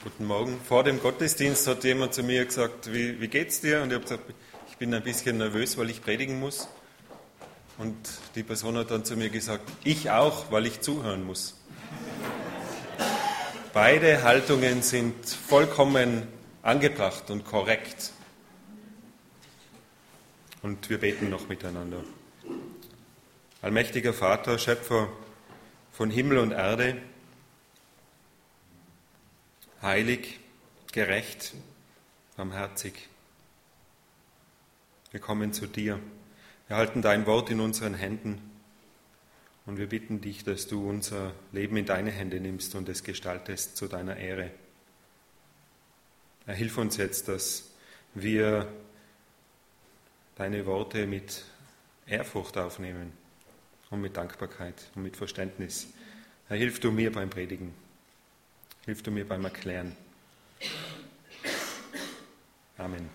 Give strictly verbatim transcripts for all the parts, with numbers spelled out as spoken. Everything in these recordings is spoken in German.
Guten Morgen. Vor dem Gottesdienst hat jemand zu mir gesagt, wie, wie geht's dir? Und ich habe gesagt, ich bin ein bisschen nervös, weil ich predigen muss. Und die Person hat dann zu mir gesagt, ich auch, weil ich zuhören muss. Beide Haltungen sind vollkommen angebracht und korrekt. Und wir beten noch miteinander. Allmächtiger Vater, Schöpfer von Himmel und Erde, heilig, gerecht, barmherzig. Wir kommen zu dir. Wir halten dein Wort in unseren Händen und wir bitten dich, dass du unser Leben in deine Hände nimmst und es gestaltest zu deiner Ehre. Herr, hilf uns jetzt, dass wir deine Worte mit Ehrfurcht aufnehmen und mit Dankbarkeit und mit Verständnis. Herr, hilf du mir beim Predigen. Hilf du mir beim Erklären. Amen.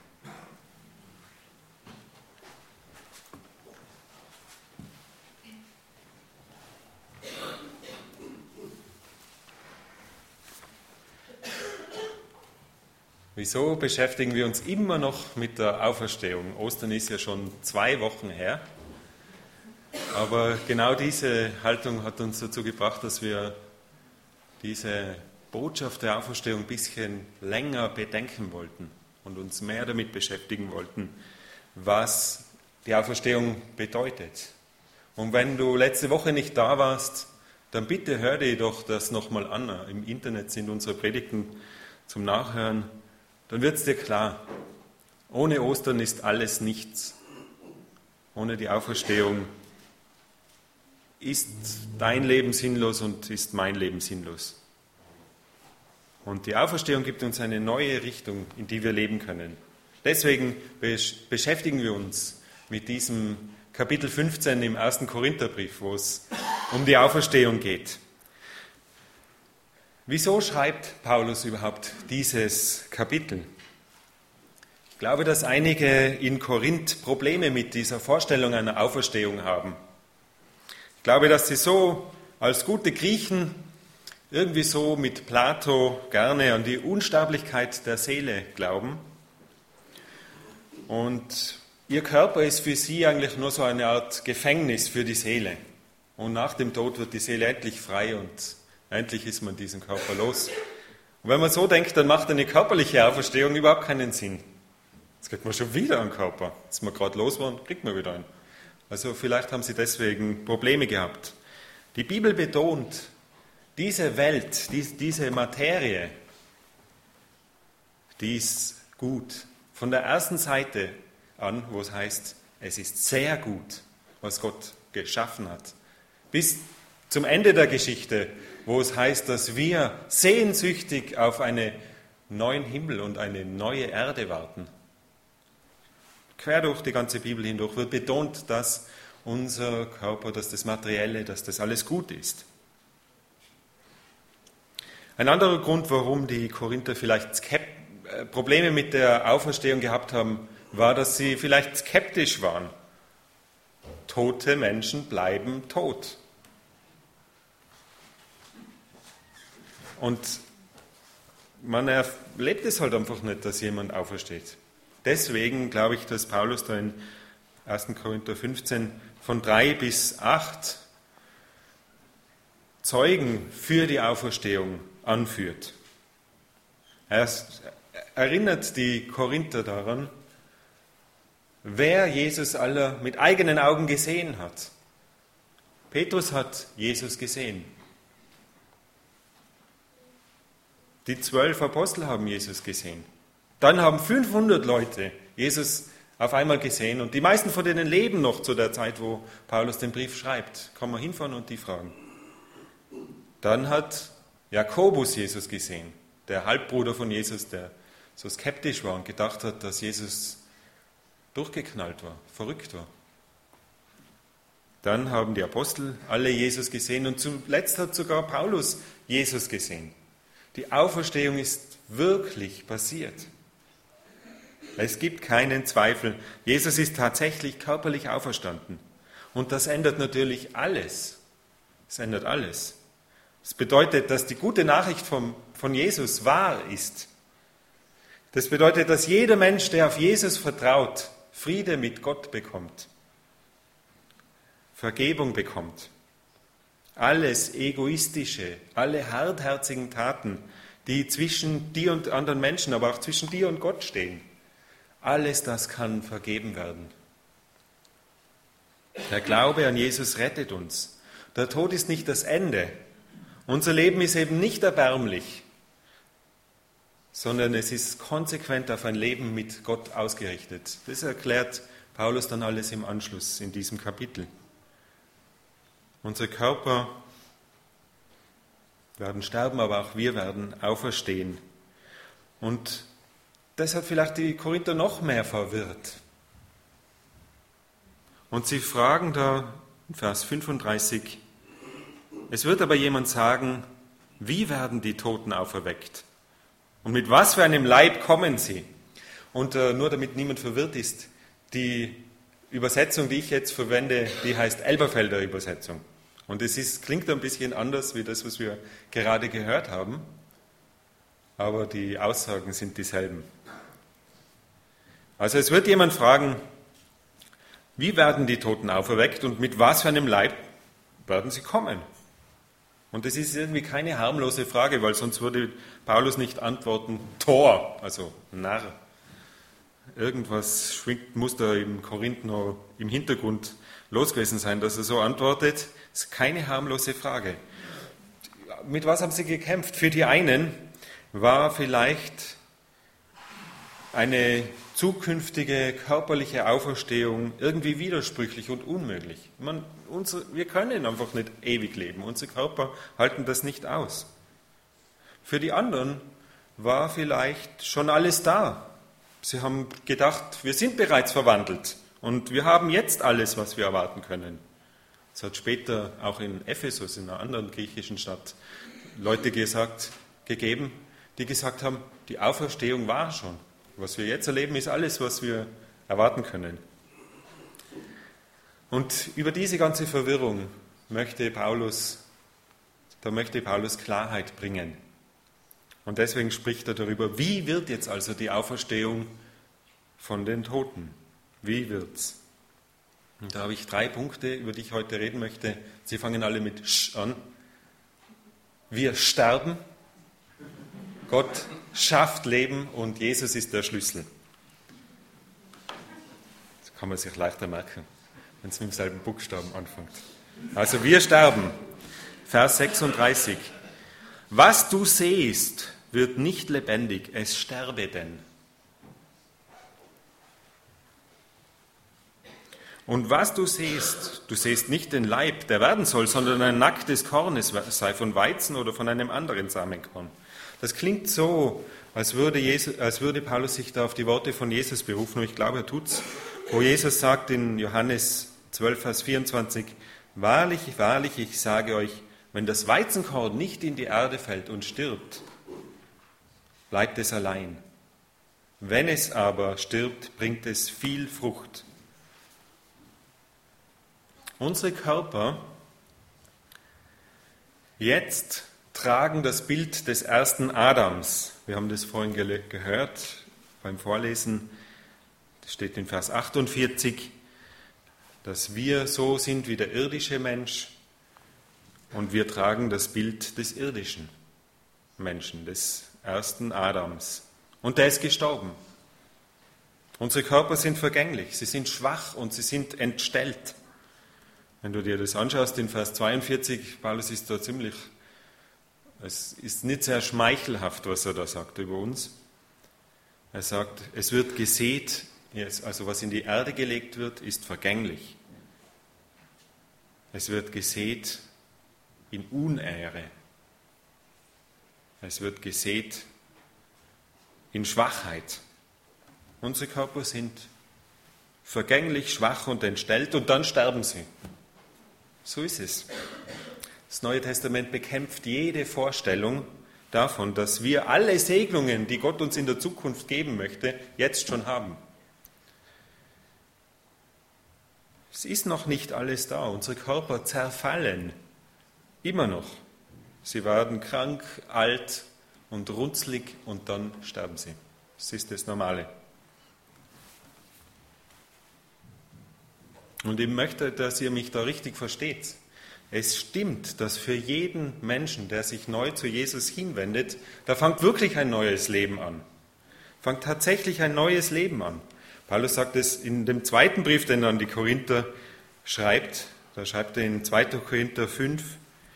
Wieso beschäftigen wir uns immer noch mit der Auferstehung? Ostern ist ja schon zwei Wochen her. Aber genau diese Haltung hat uns dazu gebracht, dass wir diese Botschaft der Auferstehung ein bisschen länger bedenken wollten und uns mehr damit beschäftigen wollten, was die Auferstehung bedeutet. Und wenn du letzte Woche nicht da warst, dann bitte hör dir doch das nochmal an. Im Internet sind unsere Predigten zum Nachhören. Dann wird es dir klar, ohne Ostern ist alles nichts. Ohne die Auferstehung ist dein Leben sinnlos und ist mein Leben sinnlos. Und die Auferstehung gibt uns eine neue Richtung, in die wir leben können. Deswegen beschäftigen wir uns mit diesem Kapitel fünfzehn im ersten Korintherbrief, wo es um die Auferstehung geht. Wieso schreibt Paulus überhaupt dieses Kapitel? Ich glaube, dass einige in Korinth Probleme mit dieser Vorstellung einer Auferstehung haben. Ich glaube, dass sie so als gute Griechen irgendwie so mit Plato gerne an die Unsterblichkeit der Seele glauben. Und ihr Körper ist für sie eigentlich nur so eine Art Gefängnis für die Seele. Und nach dem Tod wird die Seele endlich frei und endlich ist man diesen Körper los. Und wenn man so denkt, dann macht eine körperliche Auferstehung überhaupt keinen Sinn. Jetzt kriegt man schon wieder einen Körper. Als wir gerade los waren, kriegt man wieder einen. Also vielleicht haben sie deswegen Probleme gehabt. Die Bibel betont, diese Welt, diese Materie, die ist gut. Von der ersten Seite an, wo es heißt, es ist sehr gut, was Gott geschaffen hat, bis zum Ende der Geschichte, wo es heißt, dass wir sehnsüchtig auf einen neuen Himmel und eine neue Erde warten. Quer durch die ganze Bibel hindurch wird betont, dass unser Körper, dass das Materielle, dass das alles gut ist. Ein anderer Grund, warum die Korinther vielleicht Skep- Probleme mit der Auferstehung gehabt haben, war, dass sie vielleicht skeptisch waren. Tote Menschen bleiben tot. Und man erlebt es halt einfach nicht, dass jemand aufersteht. Deswegen glaube ich, dass Paulus da in ersten Korinther fünfzehn von drei bis acht Zeugen für die Auferstehung anführt. Er erinnert die Korinther daran, wer Jesus aller mit eigenen Augen gesehen hat. Petrus hat Jesus gesehen. Die zwölf Apostel haben Jesus gesehen. Dann haben fünfhundert Leute Jesus auf einmal gesehen und die meisten von denen leben noch zu der Zeit, wo Paulus den Brief schreibt. Kann man hinfahren und die fragen. Dann hat Jakobus Jesus gesehen, der Halbbruder von Jesus, der so skeptisch war und gedacht hat, dass Jesus durchgeknallt war, verrückt war. Dann haben die Apostel alle Jesus gesehen und zuletzt hat sogar Paulus Jesus gesehen. Die Auferstehung ist wirklich passiert. Es gibt keinen Zweifel. Jesus ist tatsächlich körperlich auferstanden. Und das ändert natürlich alles. Es ändert alles. Das bedeutet, dass die gute Nachricht vom von Jesus wahr ist. Das bedeutet, dass jeder Mensch, der auf Jesus vertraut, Friede mit Gott bekommt, Vergebung bekommt. Alles Egoistische, alle hartherzigen Taten, die zwischen dir und anderen Menschen, aber auch zwischen dir und Gott stehen, alles das kann vergeben werden. Der Glaube an Jesus rettet uns. Der Tod ist nicht das Ende. Unser Leben ist eben nicht erbärmlich, sondern es ist konsequent auf ein Leben mit Gott ausgerichtet. Das erklärt Paulus dann alles im Anschluss in diesem Kapitel. Unsere Körper werden sterben, aber auch wir werden auferstehen. Und das hat vielleicht die Korinther noch mehr verwirrt. Und sie fragen da in Vers fünfunddreißig, es wird aber jemand sagen, wie werden die Toten auferweckt? Und mit was für einem Leib kommen sie? Und äh, nur damit niemand verwirrt ist, die Übersetzung, die ich jetzt verwende, die heißt Elberfelder Übersetzung. Und es ist, klingt ein bisschen anders wie das, was wir gerade gehört haben, aber die Aussagen sind dieselben. Also es wird jemand fragen, wie werden die Toten auferweckt und mit was für einem Leib werden sie kommen? Und das ist irgendwie keine harmlose Frage, weil sonst würde Paulus nicht antworten, Tor, also Narr. Irgendwas schwingt, muss da im Korinth noch im Hintergrund los gewesen sein, dass er so antwortet. Das ist keine harmlose Frage. Mit was haben sie gekämpft? Für die einen war vielleicht eine zukünftige körperliche Auferstehung irgendwie widersprüchlich und unmöglich. Man, unsere, wir können einfach nicht ewig leben. Unsere Körper halten das nicht aus. Für die anderen war vielleicht schon alles da. Sie haben gedacht, wir sind bereits verwandelt und wir haben jetzt alles, was wir erwarten können. Es hat später auch in Ephesus, in einer anderen griechischen Stadt, Leute gesagt, gegeben, die gesagt haben, die Auferstehung war schon. Was wir jetzt erleben, ist alles, was wir erwarten können. Und über diese ganze Verwirrung möchte Paulus, da möchte Paulus Klarheit bringen. Und deswegen spricht er darüber, wie wird jetzt also die Auferstehung von den Toten? Wie wird's? Und da habe ich drei Punkte, über die ich heute reden möchte. Sie fangen alle mit Sch an. Wir sterben. Gott schafft Leben und Jesus ist der Schlüssel. Das kann man sich leichter merken, wenn es mit demselben Buchstaben anfängt. Also wir sterben. Vers sechsunddreißig. Was du siehst, wird nicht lebendig, es sterbe denn. Und was du siehst, du siehst nicht den Leib, der werden soll, sondern ein nacktes Korn, es sei von Weizen oder von einem anderen Samenkorn. Das klingt so, als würde, Jesus, als würde Paulus sich da auf die Worte von Jesus berufen, und ich glaube, er tut's, wo Jesus sagt in Johannes zwölf, Vers vierundzwanzig, wahrlich, wahrlich, ich sage euch, wenn das Weizenkorn nicht in die Erde fällt und stirbt, bleibt es allein. Wenn es aber stirbt, bringt es viel Frucht. Unsere Körper jetzt tragen das Bild des ersten Adams. Wir haben das vorhin ge- gehört beim Vorlesen. Das steht in Vers achtundvierzig, dass wir so sind wie der irdische Mensch und wir tragen das Bild des irdischen Menschen, des ersten Adams. Und der ist gestorben. Unsere Körper sind vergänglich, sie sind schwach und sie sind entstellt. Wenn du dir das anschaust in Vers zweiundvierzig, Paulus ist da ziemlich, es ist nicht sehr schmeichelhaft, was er da sagt über uns. Er sagt, es wird gesät, also was in die Erde gelegt wird, ist vergänglich. Es wird gesät in Unehre. Es wird gesät in Schwachheit. Unsere Körper sind vergänglich, schwach und entstellt und dann sterben sie. So ist es. Das Neue Testament bekämpft jede Vorstellung davon, dass wir alle Segnungen, die Gott uns in der Zukunft geben möchte, jetzt schon haben. Es ist noch nicht alles da. Unsere Körper zerfallen immer noch. Sie werden krank, alt und runzlig und dann sterben sie. Das ist das Normale. Und ich möchte, dass ihr mich da richtig versteht. Es stimmt, dass für jeden Menschen, der sich neu zu Jesus hinwendet, da fängt wirklich ein neues Leben an. Fängt tatsächlich ein neues Leben an. Paulus sagt es in dem zweiten Brief, den er an die Korinther schreibt. Da schreibt er in zweiter Korinther fünf,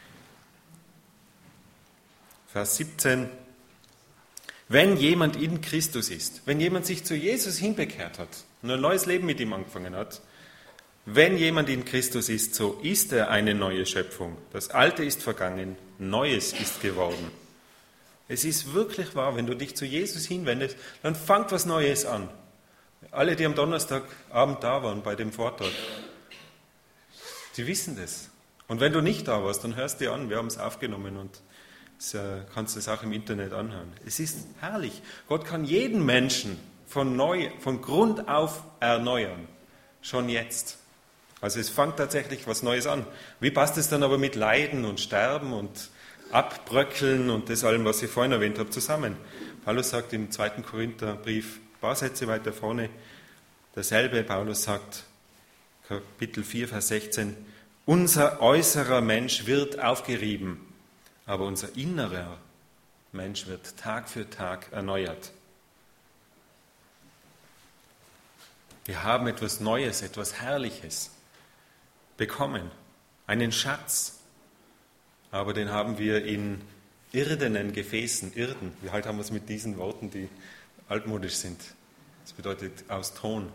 Vers siebzehn, wenn jemand in Christus ist, wenn jemand sich zu Jesus hinbekehrt hat und ein neues Leben mit ihm angefangen hat, wenn jemand in Christus ist, so ist er eine neue Schöpfung. Das Alte ist vergangen, Neues ist geworden. Es ist wirklich wahr, wenn du dich zu Jesus hinwendest, dann fängt was Neues an. Alle, die am Donnerstagabend da waren bei dem Vortrag, die wissen das. Und wenn du nicht da warst, dann hörst du dir an, wir haben es aufgenommen und das kannst du es auch im Internet anhören. Es ist herrlich. Gott kann jeden Menschen von, neu, von Grund auf erneuern, schon jetzt. Also es fängt tatsächlich was Neues an. Wie passt es dann aber mit Leiden und Sterben und Abbröckeln und das allem, was ich vorhin erwähnt habe, zusammen? Paulus sagt im zweiten Korintherbrief, ein paar Sätze weiter vorne, dasselbe. Paulus sagt, Kapitel vier, Vers sechzehn, unser äußerer Mensch wird aufgerieben, aber unser innerer Mensch wird Tag für Tag erneuert. Wir haben etwas Neues, etwas Herrliches bekommen, einen Schatz, aber den haben wir in irdenen Gefäßen, Irden. Wir halt haben es mit diesen Worten, die altmodisch sind. Das bedeutet aus Ton.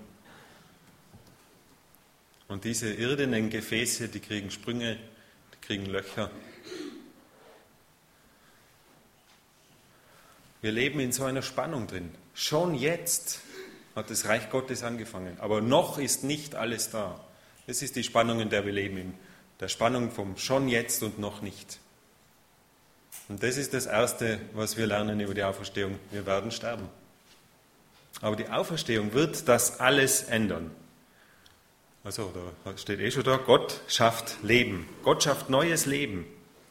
Und diese irdenen Gefäße, die kriegen Sprünge, die kriegen Löcher. Wir leben in so einer Spannung drin. Schon jetzt hat das Reich Gottes angefangen, aber noch ist nicht alles da. Das ist die Spannung, in der wir leben, in der Spannung vom schon jetzt und noch nicht. Und das ist das Erste, was wir lernen über die Auferstehung. Wir werden sterben. Aber die Auferstehung wird das alles ändern. Also, da steht eh schon da, Gott schafft Leben. Gott schafft neues Leben.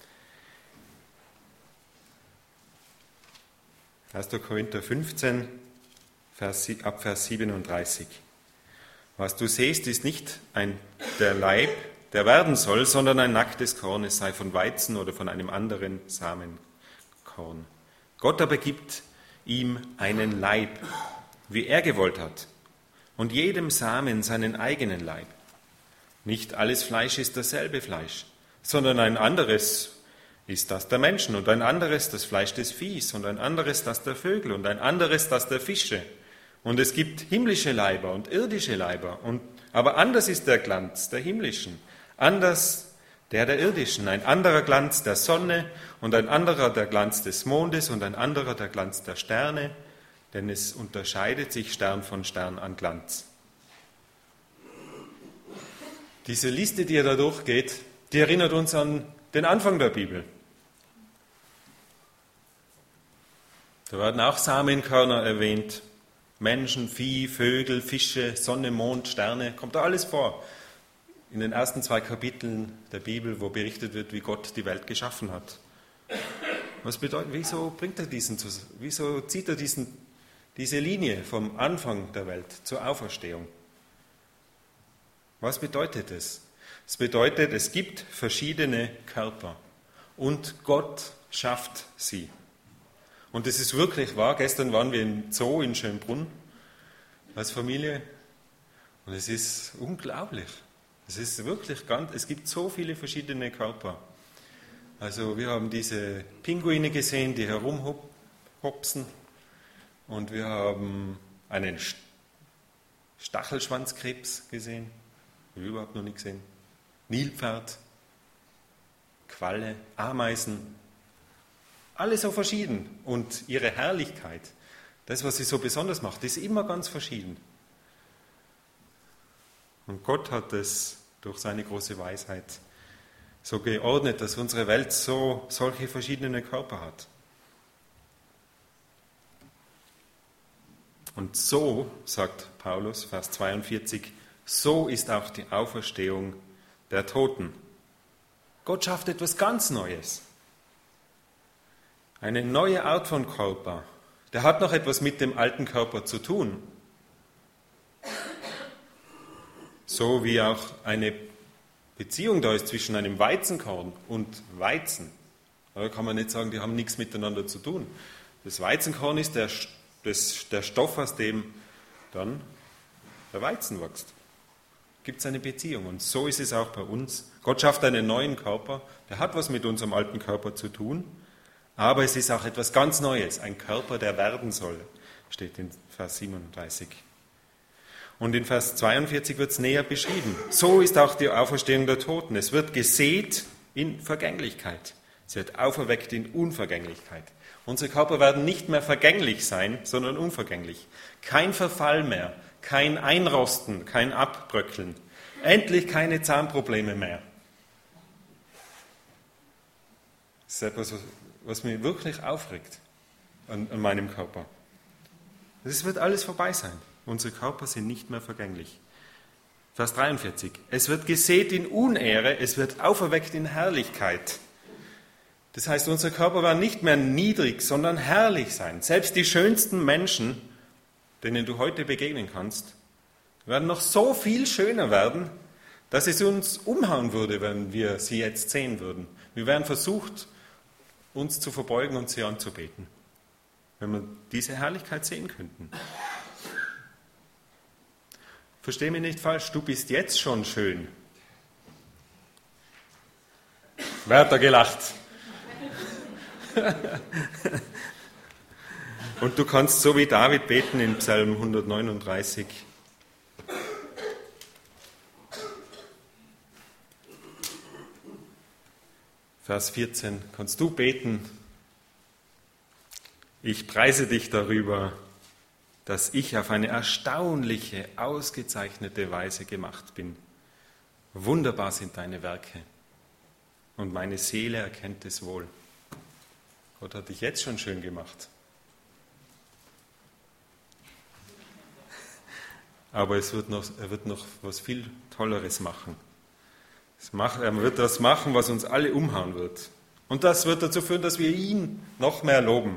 erster Korinther fünfzehn, Vers, ab Vers siebenunddreißig. Was du siehst, ist nicht ein, der Leib, der werden soll, sondern ein nacktes Korn, es sei von Weizen oder von einem anderen Samenkorn. Gott aber gibt ihm einen Leib, wie er gewollt hat, und jedem Samen seinen eigenen Leib. Nicht alles Fleisch ist dasselbe Fleisch, sondern ein anderes ist das der Menschen und ein anderes das Fleisch des Viehs und ein anderes das der Vögel und ein anderes das der Fische. Und es gibt himmlische Leiber und irdische Leiber, und, aber anders ist der Glanz der himmlischen, anders der der irdischen, ein anderer Glanz der Sonne und ein anderer der Glanz des Mondes und ein anderer der Glanz der Sterne, denn es unterscheidet sich Stern von Stern an Glanz. Diese Liste, die ihr da durchgeht, die erinnert uns an den Anfang der Bibel. Da werden auch Samenkörner erwähnt. Menschen, Vieh, Vögel, Fische, Sonne, Mond, Sterne, kommt da alles vor. In den ersten zwei Kapiteln der Bibel, wo berichtet wird, wie Gott die Welt geschaffen hat. Was bedeutet, wieso bringt er diesen, wieso zieht er diesen, diese Linie vom Anfang der Welt zur Auferstehung? Was bedeutet es? Es bedeutet, es gibt verschiedene Körper und Gott schafft sie. Und es ist wirklich wahr, gestern waren wir im Zoo in Schönbrunn als Familie und es ist unglaublich. Es ist wirklich ganz, es gibt so viele verschiedene Körper. Also wir haben diese Pinguine gesehen, die herumhopsen, und wir haben einen Stachelschwanzkrebs gesehen, habe ich überhaupt noch nicht gesehen, Nilpferd, Qualle, Ameisen. Alle so verschieden, und ihre Herrlichkeit, das, was sie so besonders macht, ist immer ganz verschieden. Und Gott hat es durch seine große Weisheit so geordnet, dass unsere Welt so solche verschiedene Körper hat. Und so, sagt Paulus, Vers zweiundvierzig, so ist auch die Auferstehung der Toten. Gott schafft etwas ganz Neues. Eine neue Art von Körper. Der hat noch etwas mit dem alten Körper zu tun. So wie auch eine Beziehung da ist zwischen einem Weizenkorn und Weizen. Da kann man nicht sagen, die haben nichts miteinander zu tun. Das Weizenkorn ist der, das, der Stoff, aus dem dann der Weizen wächst. Gibt es eine Beziehung. Und so ist es auch bei uns. Gott schafft einen neuen Körper, der hat was mit unserem alten Körper zu tun, aber es ist auch etwas ganz Neues, ein Körper, der werden soll, steht in Vers siebenunddreißig. Und in Vers zweiundvierzig wird es näher beschrieben. So ist auch die Auferstehung der Toten. Es wird gesät in Vergänglichkeit. Es wird auferweckt in Unvergänglichkeit. Unsere Körper werden nicht mehr vergänglich sein, sondern unvergänglich. Kein Verfall mehr, kein Einrosten, kein Abbröckeln. Endlich keine Zahnprobleme mehr. Das ist etwas, was mich wirklich aufregt an, an meinem Körper. Es wird alles vorbei sein. Unsere Körper sind nicht mehr vergänglich. Vers dreiundvierzig. Es wird gesät in Unehre, es wird auferweckt in Herrlichkeit. Das heißt, unsere Körper werden nicht mehr niedrig, sondern herrlich sein. Selbst die schönsten Menschen, denen du heute begegnen kannst, werden noch so viel schöner werden, dass es uns umhauen würde, wenn wir sie jetzt sehen würden. Wir wären versucht, uns zu verbeugen und sie anzubeten, wenn wir diese Herrlichkeit sehen könnten. Versteh mich nicht falsch, du bist jetzt schon schön. Wer hat da gelacht? Und du kannst so wie David beten in Psalm hundertneununddreißig. Vers vierzehn, kannst du beten: Ich preise dich darüber, dass ich auf eine erstaunliche, ausgezeichnete Weise gemacht bin. Wunderbar sind deine Werke und meine Seele erkennt es wohl. Gott hat dich jetzt schon schön gemacht. Aber es wird noch, er wird noch was viel Tolleres machen. Es macht, er wird das machen, was uns alle umhauen wird. Und das wird dazu führen, dass wir ihn noch mehr loben.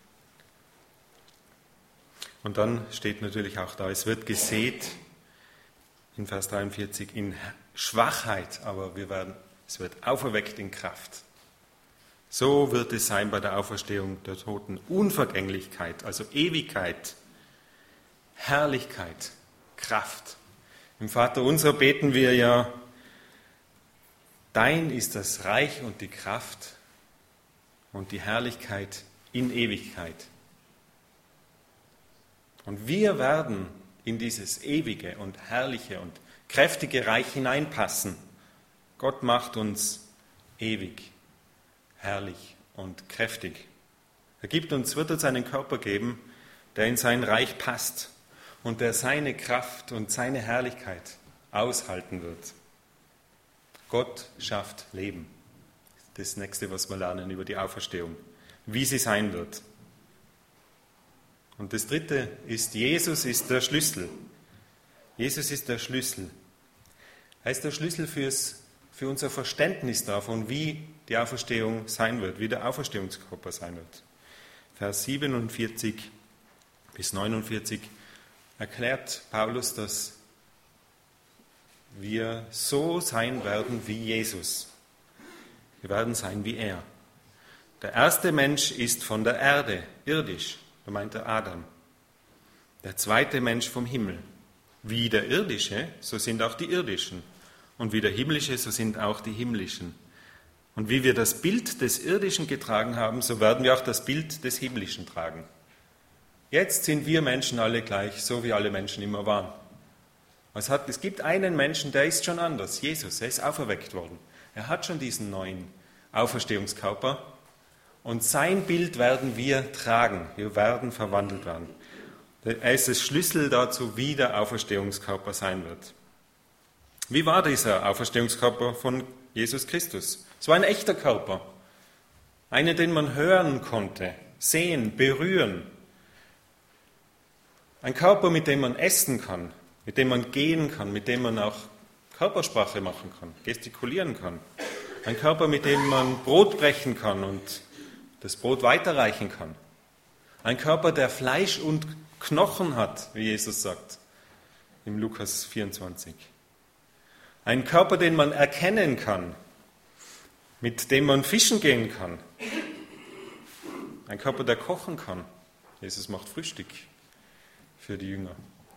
Und dann steht natürlich auch da, es wird gesät, in Vers dreiundvierzig, in Schwachheit, aber wir werden, es wird auferweckt in Kraft. So wird es sein bei der Auferstehung der Toten. Unvergänglichkeit, also Ewigkeit, Herrlichkeit, Kraft. Im Vater unser beten wir ja: Dein ist das Reich und die Kraft und die Herrlichkeit in Ewigkeit. Und wir werden in dieses ewige und herrliche und kräftige Reich hineinpassen. Gott macht uns ewig, herrlich und kräftig. Er gibt uns, wird uns einen Körper geben, der in sein Reich passt und der seine Kraft und seine Herrlichkeit aushalten wird. Gott schafft Leben. Das nächste, was wir lernen über die Auferstehung, wie sie sein wird. Und das dritte ist, Jesus ist der Schlüssel. Jesus ist der Schlüssel. Er ist der Schlüssel fürs, für unser Verständnis davon, wie die Auferstehung sein wird, wie der Auferstehungskörper sein wird. Vers siebenundvierzig bis neunundvierzig erklärt Paulus, dass wir so sein werden wie Jesus. Wir werden sein wie er. Der erste Mensch ist von der Erde, irdisch, da meint er Adam. Der zweite Mensch vom Himmel. Wie der irdische, so sind auch die irdischen. Und wie der himmlische, so sind auch die himmlischen. Und wie wir das Bild des Irdischen getragen haben, so werden wir auch das Bild des Himmlischen tragen. Jetzt sind wir Menschen alle gleich, so wie alle Menschen immer waren. Es, hat, es gibt einen Menschen, der ist schon anders, Jesus, er ist auferweckt worden. Er hat schon diesen neuen Auferstehungskörper und sein Bild werden wir tragen, wir werden verwandelt werden. Er ist das Schlüssel dazu, wie der Auferstehungskörper sein wird. Wie war dieser Auferstehungskörper von Jesus Christus? Es war ein echter Körper, einer, den man hören konnte, sehen, berühren. Ein Körper, mit dem man essen kann, mit dem man gehen kann, mit dem man auch Körpersprache machen kann, gestikulieren kann. Ein Körper, mit dem man Brot brechen kann und das Brot weiterreichen kann. Ein Körper, der Fleisch und Knochen hat, wie Jesus sagt im Lukas vierundzwanzig. Ein Körper, den man erkennen kann, mit dem man fischen gehen kann. Ein Körper, der kochen kann. Jesus macht Frühstück für die Jünger.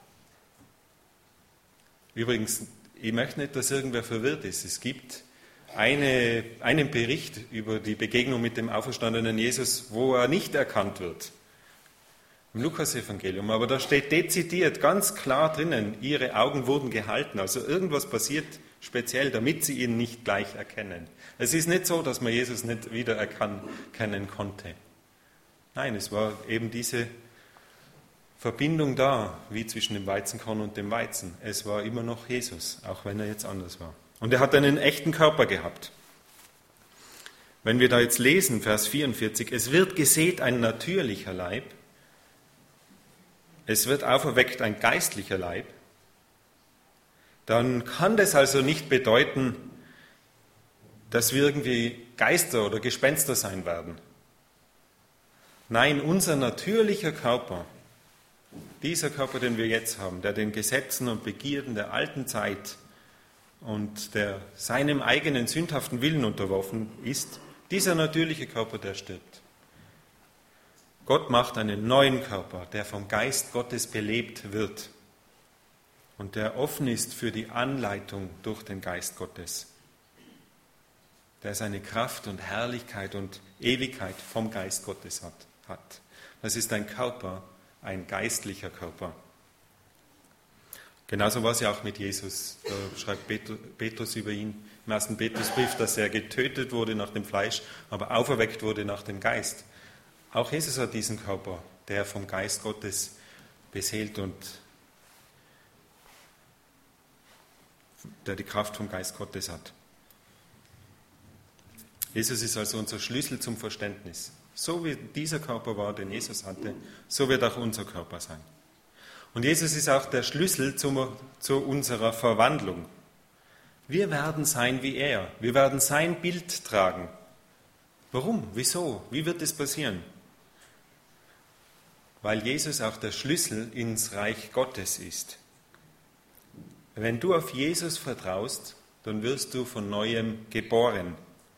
Übrigens, ich möchte nicht, dass irgendwer verwirrt ist. Es gibt eine, einen Bericht über die Begegnung mit dem auferstandenen Jesus, wo er nicht erkannt wird. Im Lukas-Evangelium. Aber da steht dezidiert, ganz klar drinnen, ihre Augen wurden gehalten. Also irgendwas passiert speziell, damit sie ihn nicht gleich erkennen. Es ist nicht so, dass man Jesus nicht wieder erkennen konnte. Nein, es war eben diese Verbindung da, wie zwischen dem Weizenkorn und dem Weizen. Es war immer noch Jesus, auch wenn er jetzt anders war. Und er hat einen echten Körper gehabt. Wenn wir da jetzt lesen, Vers vierundvierzig, es wird gesät ein natürlicher Leib, es wird auferweckt ein geistlicher Leib, dann kann das also nicht bedeuten, dass wir irgendwie Geister oder Gespenster sein werden. Nein, unser natürlicher Körper, dieser Körper, den wir jetzt haben, der den Gesetzen und Begierden der alten Zeit und der seinem eigenen sündhaften Willen unterworfen ist, dieser natürliche Körper, der stirbt. Gott macht einen neuen Körper, der vom Geist Gottes belebt wird und der offen ist für die Anleitung durch den Geist Gottes, der seine Kraft und Herrlichkeit und Ewigkeit vom Geist Gottes hat. hat. Das ist ein Körper, ein geistlicher Körper. Genauso war es ja auch mit Jesus, da schreibt Petrus über ihn im ersten Petrusbrief, dass er getötet wurde nach dem Fleisch, aber auferweckt wurde nach dem Geist. Auch Jesus hat diesen Körper, der vom Geist Gottes beseelt und der die Kraft vom Geist Gottes hat. Jesus ist also unser Schlüssel zum Verständnis. So wie dieser Körper war, den Jesus hatte, so wird auch unser Körper sein. Und Jesus ist auch der Schlüssel zu, zu unserer Verwandlung. Wir werden sein wie er. Wir werden sein Bild tragen. Warum? Wieso? Wie wird es passieren? Weil Jesus auch der Schlüssel ins Reich Gottes ist. Wenn du auf Jesus vertraust, dann wirst du von Neuem geboren.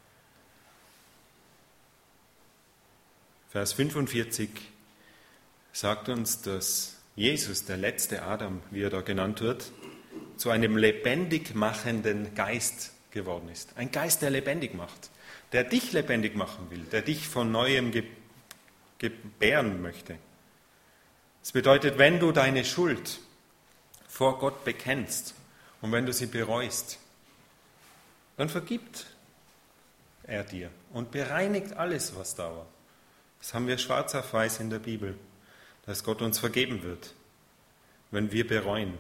Vers fünfundvierzig sagt uns, dass Jesus, der letzte Adam, wie er da genannt wird, zu einem lebendig machenden Geist geworden ist. Ein Geist, der lebendig macht, der dich lebendig machen will, der dich von Neuem ge- gebären möchte. Das bedeutet, wenn du deine Schuld vor Gott bekennst und wenn du sie bereust, dann vergibt er dir und bereinigt alles, was da war. Das haben wir schwarz auf weiß in der Bibel, dass Gott uns vergeben wird, wenn wir bereuen.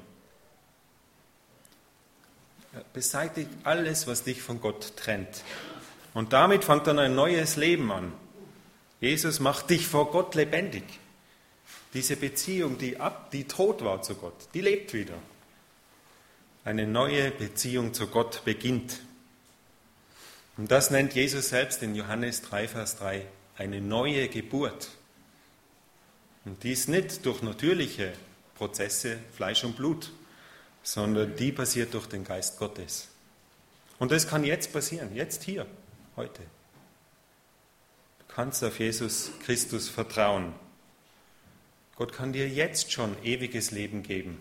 Er beseitigt alles, was dich von Gott trennt. Und damit fängt dann ein neues Leben an. Jesus macht dich vor Gott lebendig. Diese Beziehung, die, ab, die tot war zu Gott, die lebt wieder. Eine neue Beziehung zu Gott beginnt. Und das nennt Jesus selbst in Johannes drei, Vers drei eine neue Geburt. Und dies nicht durch natürliche Prozesse, Fleisch und Blut, sondern die passiert durch den Geist Gottes. Und das kann jetzt passieren, jetzt hier, heute. Du kannst auf Jesus Christus vertrauen. Gott kann dir jetzt schon ewiges Leben geben.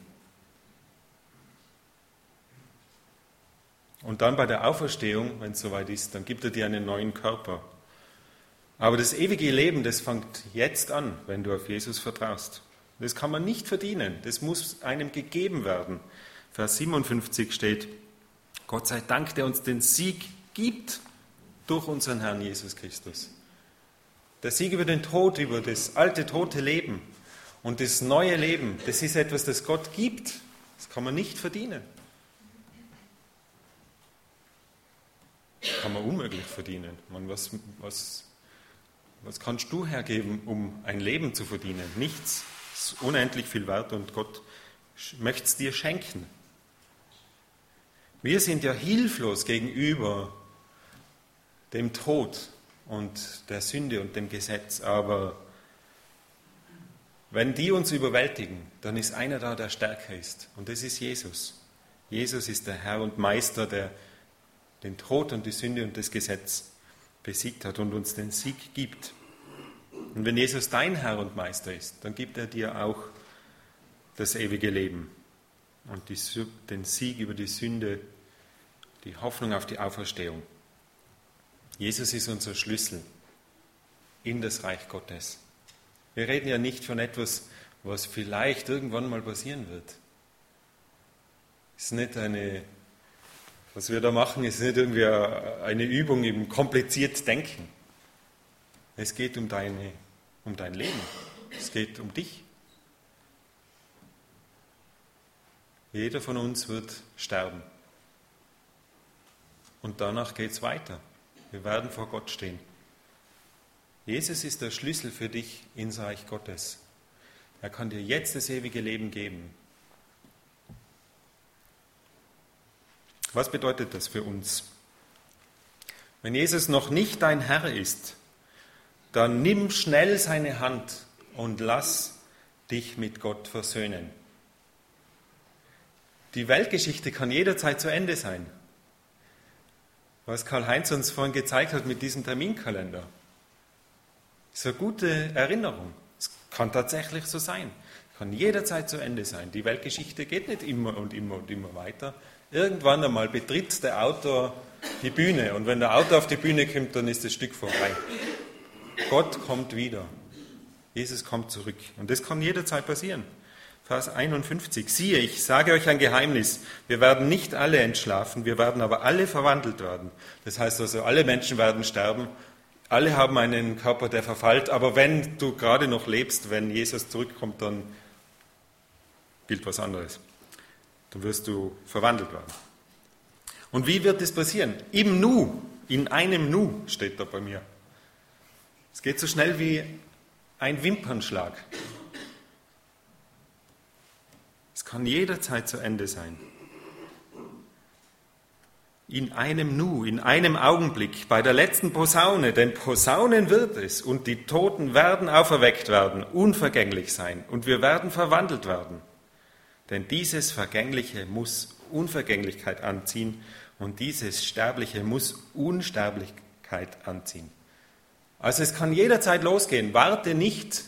Und dann bei der Auferstehung, wenn es soweit ist, dann gibt er dir einen neuen Körper. Aber das ewige Leben, das fängt jetzt an, wenn du auf Jesus vertraust. Das kann man nicht verdienen, das muss einem gegeben werden. Vers siebenundfünfzig steht, Gott sei Dank, der uns den Sieg gibt durch unseren Herrn Jesus Christus. Der Sieg über den Tod, über das alte, tote Leben und das neue Leben, das ist etwas, das Gott gibt. Das kann man nicht verdienen. Das kann man unmöglich verdienen. Man, was, was, was kannst du hergeben, um ein Leben zu verdienen? Nichts. Es ist unendlich viel wert und Gott möchte es dir schenken. Wir sind ja hilflos gegenüber dem Tod, und der Sünde und dem Gesetz. Aber wenn die uns überwältigen, dann ist einer da, der stärker ist. Und das ist Jesus. Jesus ist der Herr und Meister, der den Tod und die Sünde und das Gesetz besiegt hat und uns den Sieg gibt. Und wenn Jesus dein Herr und Meister ist, dann gibt er dir auch das ewige Leben und die, den Sieg über die Sünde, die Hoffnung auf die Auferstehung. Jesus ist unser Schlüssel in das Reich Gottes. Wir reden ja nicht von etwas, was vielleicht irgendwann mal passieren wird. Es ist nicht eine, was wir da machen, ist nicht irgendwie eine Übung im kompliziert Denken. Es geht um, deine, um dein Leben. Es geht um dich. Jeder von uns wird sterben. Und danach geht es weiter. Wir werden vor Gott stehen. Jesus ist der Schlüssel für dich ins Reich Gottes. Er kann dir jetzt das ewige Leben geben. Was bedeutet das für uns? Wenn Jesus noch nicht dein Herr ist, dann nimm schnell seine Hand und lass dich mit Gott versöhnen. Die Weltgeschichte kann jederzeit zu Ende sein. Was Karl-Heinz uns vorhin gezeigt hat mit diesem Terminkalender. Das ist eine gute Erinnerung. Es kann tatsächlich so sein. Es kann jederzeit zu Ende sein. Die Weltgeschichte geht nicht immer und immer und immer weiter. Irgendwann einmal betritt der Autor die Bühne. Und wenn der Autor auf die Bühne kommt, dann ist das Stück vorbei. Gott kommt wieder. Jesus kommt zurück. Und das kann jederzeit passieren. Vers einundfünfzig. Siehe, ich sage euch ein Geheimnis. Wir werden nicht alle entschlafen, wir werden aber alle verwandelt werden. Das heißt also, alle Menschen werden sterben. Alle haben einen Körper, der verfällt. Aber wenn du gerade noch lebst, wenn Jesus zurückkommt, dann gilt was anderes. Dann wirst du verwandelt werden. Und wie wird das passieren? Im Nu, in einem Nu steht da bei mir. Es geht so schnell wie ein Wimpernschlag. Es kann jederzeit zu Ende sein. In einem Nu, in einem Augenblick, bei der letzten Posaune, denn Posaunen wird es und die Toten werden auferweckt werden, unvergänglich sein und wir werden verwandelt werden. Denn dieses Vergängliche muss Unvergänglichkeit anziehen und dieses Sterbliche muss Unsterblichkeit anziehen. Also es kann jederzeit losgehen. Warte nicht,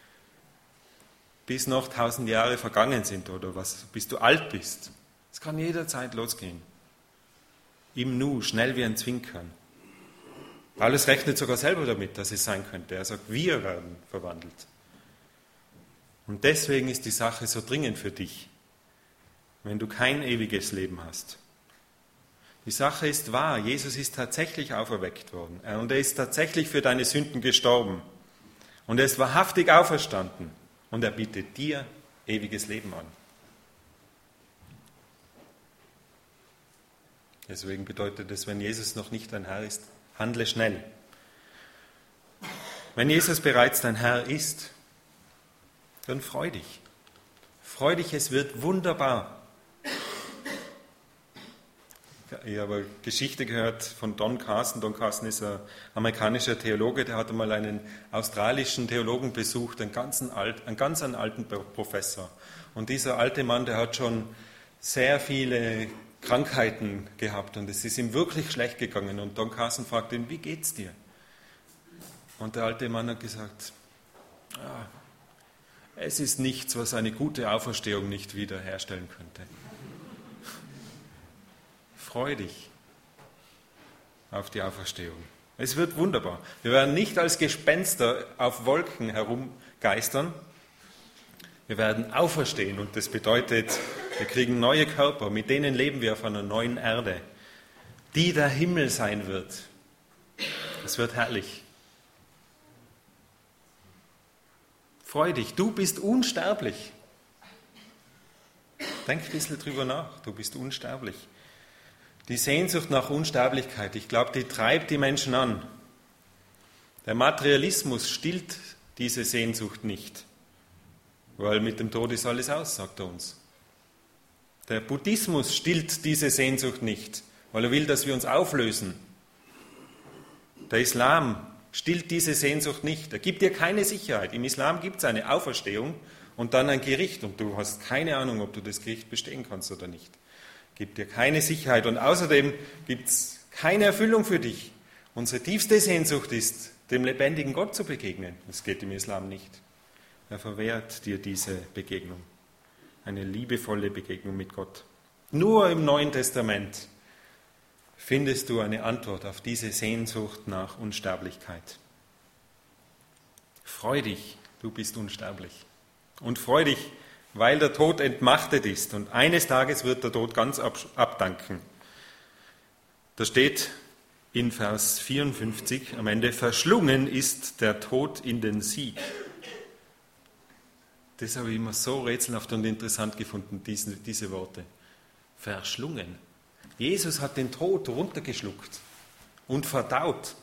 bis noch tausend Jahre vergangen sind oder was, bis du alt bist. Es kann jederzeit losgehen. Im Nu, schnell wie ein Zwinkern. Paulus rechnet sogar selber damit, dass es sein könnte. Er sagt, wir werden verwandelt. Und deswegen ist die Sache so dringend für dich, wenn du kein ewiges Leben hast. Die Sache ist wahr, Jesus ist tatsächlich auferweckt worden und er ist tatsächlich für deine Sünden gestorben und er ist wahrhaftig auferstanden und er bietet dir ewiges Leben an. Deswegen bedeutet es, wenn Jesus noch nicht dein Herr ist, handle schnell. Wenn Jesus bereits dein Herr ist, dann freu dich. Freu dich, es wird wunderbar. Ich habe eine Geschichte gehört von Don Carson. Don Carson ist ein amerikanischer Theologe, der hat einmal einen australischen Theologen besucht, einen, ganzen alt, einen ganz alten Professor. Und dieser alte Mann, der hat schon sehr viele Krankheiten gehabt und es ist ihm wirklich schlecht gegangen. Und Don Carson fragte ihn, wie geht's dir? Und der alte Mann hat gesagt, ah, es ist nichts, was eine gute Auferstehung nicht wiederherstellen könnte. Freu dich auf die Auferstehung. Es wird wunderbar. Wir werden nicht als Gespenster auf Wolken herumgeistern. Wir werden auferstehen und das bedeutet, wir kriegen neue Körper, mit denen leben wir auf einer neuen Erde, die der Himmel sein wird. Es wird herrlich. Freu dich, du bist unsterblich. Denk ein bisschen drüber nach, du bist unsterblich. Die Sehnsucht nach Unsterblichkeit, ich glaube, die treibt die Menschen an. Der Materialismus stillt diese Sehnsucht nicht, weil mit dem Tod ist alles aus, sagt er uns. Der Buddhismus stillt diese Sehnsucht nicht, weil er will, dass wir uns auflösen. Der Islam stillt diese Sehnsucht nicht. Er gibt dir keine Sicherheit. Im Islam gibt es eine Auferstehung und dann ein Gericht und du hast keine Ahnung, ob du das Gericht bestehen kannst oder nicht. Gibt dir keine Sicherheit und außerdem gibt es keine Erfüllung für dich. Unsere tiefste Sehnsucht ist, dem lebendigen Gott zu begegnen. Das geht im Islam nicht. Er verwehrt dir diese Begegnung. Eine liebevolle Begegnung mit Gott. Nur im Neuen Testament findest du eine Antwort auf diese Sehnsucht nach Unsterblichkeit. Freu dich, du bist unsterblich. Und freu dich, weil der Tod entmachtet ist. Und eines Tages wird der Tod ganz abdanken. Da steht in Vers vierundfünfzig am Ende, verschlungen ist der Tod in den Sieg. Das habe ich immer so rätselhaft und interessant gefunden, diese, diese Worte. Verschlungen. Jesus hat den Tod runtergeschluckt und verdaut.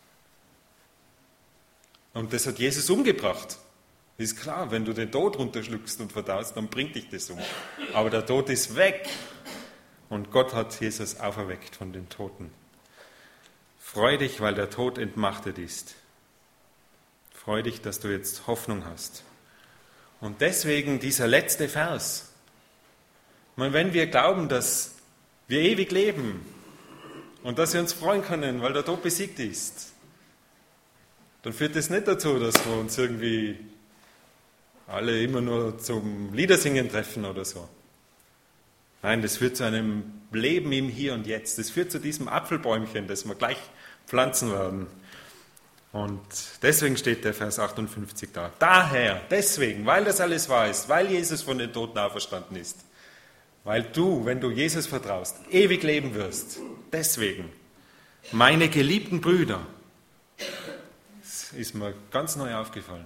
Und das hat Jesus umgebracht. Ist klar, wenn du den Tod runterschluckst und verdaust, dann bringt dich das um. Aber der Tod ist weg. Und Gott hat Jesus auferweckt von den Toten. Freu dich, weil der Tod entmachtet ist. Freu dich, dass du jetzt Hoffnung hast. Und deswegen dieser letzte Vers. Ich meine, wenn wir glauben, dass wir ewig leben und dass wir uns freuen können, weil der Tod besiegt ist, dann führt das nicht dazu, dass wir uns irgendwie alle immer nur zum Liedersingen treffen oder so. Nein, das führt zu einem Leben im Hier und Jetzt. Das führt zu diesem Apfelbäumchen, das wir gleich pflanzen werden. Und deswegen steht der Vers achtundfünfzig da. Daher, deswegen, weil das alles wahr ist, weil Jesus von den Toten auferstanden ist, weil du, wenn du Jesus vertraust, ewig leben wirst. Deswegen, meine geliebten Brüder, das ist mir ganz neu aufgefallen.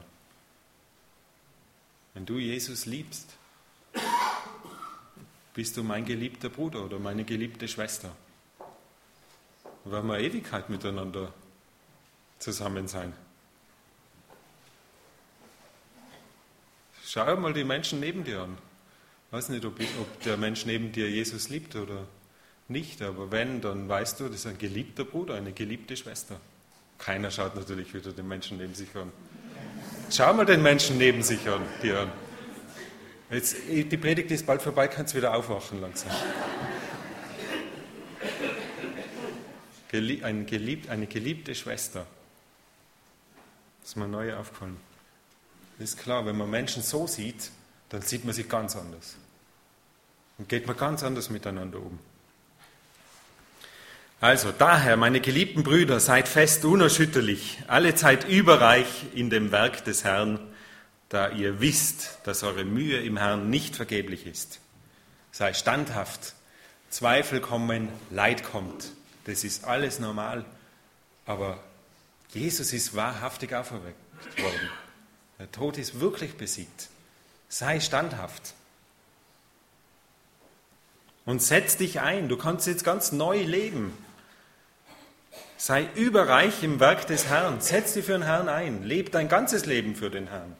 Wenn du Jesus liebst, bist du mein geliebter Bruder oder meine geliebte Schwester. Dann werden wir Ewigkeit miteinander zusammen sein. Schau mal die Menschen neben dir an. Ich weiß nicht, ob, ob der Mensch neben dir Jesus liebt oder nicht, aber wenn, dann weißt du, das ist ein geliebter Bruder, eine geliebte Schwester. Keiner schaut natürlich wieder den Menschen neben sich an. Schau mal den Menschen neben sich an, dir an. Jetzt, die Predigt ist bald vorbei, kannst du wieder aufwachen langsam. Ein geliebt, eine geliebte Schwester. Das ist mir neu aufgefallen. Das ist klar, wenn man Menschen so sieht, dann sieht man sie ganz anders. Und geht man ganz anders miteinander um. Also, daher, meine geliebten Brüder, seid fest unerschütterlich, alle Zeit überreich in dem Werk des Herrn, da ihr wisst, dass eure Mühe im Herrn nicht vergeblich ist. Sei standhaft, Zweifel kommen, Leid kommt. Das ist alles normal, aber Jesus ist wahrhaftig auferweckt worden. Der Tod ist wirklich besiegt. Sei standhaft. Und setz dich ein. Du kannst jetzt ganz neu leben. Sei überreich im Werk des Herrn. Setz dich für den Herrn ein. Leb dein ganzes Leben für den Herrn.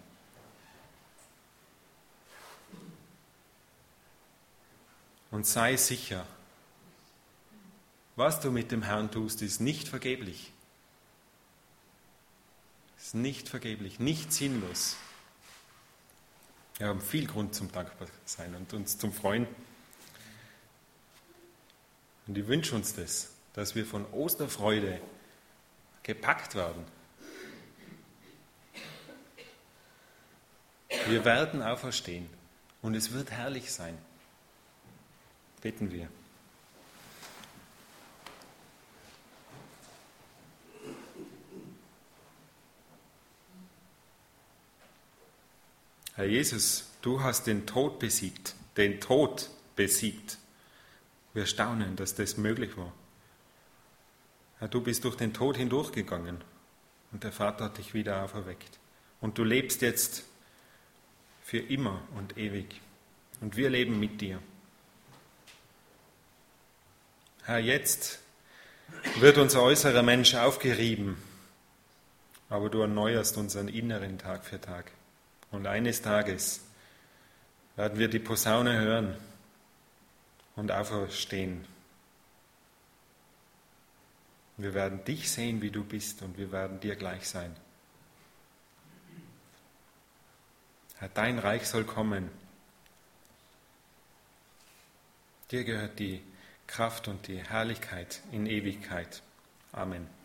Und sei sicher, was du mit dem Herrn tust, ist nicht vergeblich. Ist nicht vergeblich, nicht sinnlos. Wir haben viel Grund zum Dankbarsein und uns zum Freuen. Und ich wünsche uns das, dass wir von Osterfreude gepackt werden. Wir werden auferstehen und es wird herrlich sein. Beten wir. Herr Jesus, du hast den Tod besiegt, den Tod besiegt. Wir staunen, dass das möglich war. Herr, du bist durch den Tod hindurchgegangen und der Vater hat dich wieder auferweckt. Und du lebst jetzt für immer und ewig. Und wir leben mit dir. Herr, jetzt wird unser äußerer Mensch aufgerieben, aber du erneuerst unseren inneren Tag für Tag. Und eines Tages werden wir die Posaune hören und auferstehen. Wir werden dich sehen, wie du bist, und wir werden dir gleich sein. Herr, dein Reich soll kommen. Dir gehört die Kraft und die Herrlichkeit in Ewigkeit. Amen.